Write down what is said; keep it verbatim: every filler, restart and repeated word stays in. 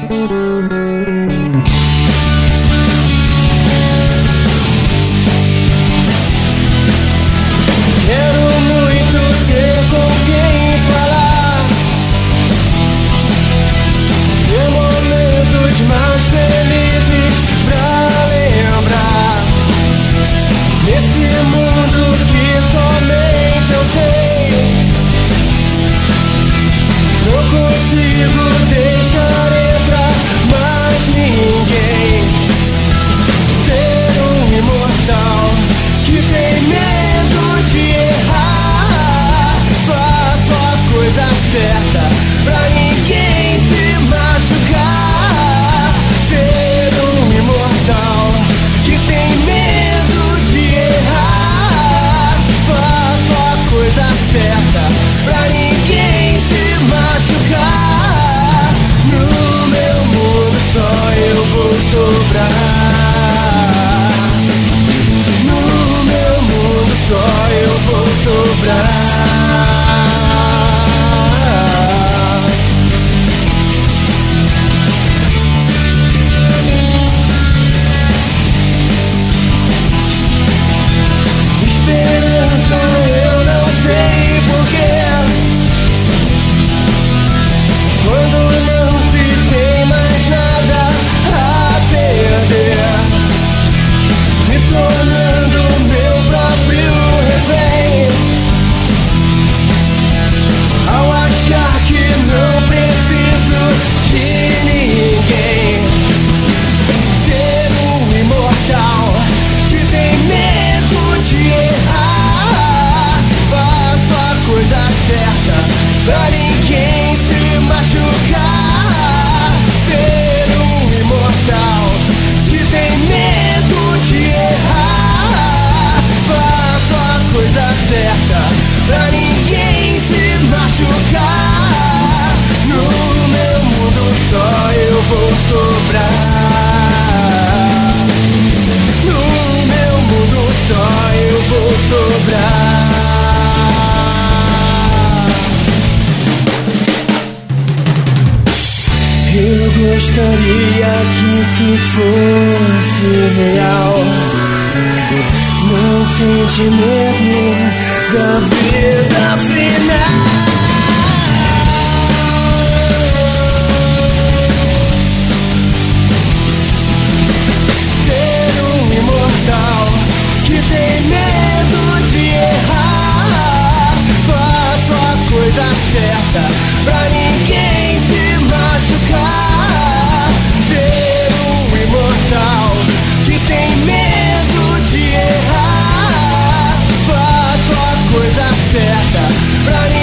Gostaria que se fosse real. Não sente medo da vida final. Ser um imortal que tem medo de errar. Faço a coisa certa pra ninguém se machucar. Que tem medo de errar. Faço a coisa certa pra ninguém.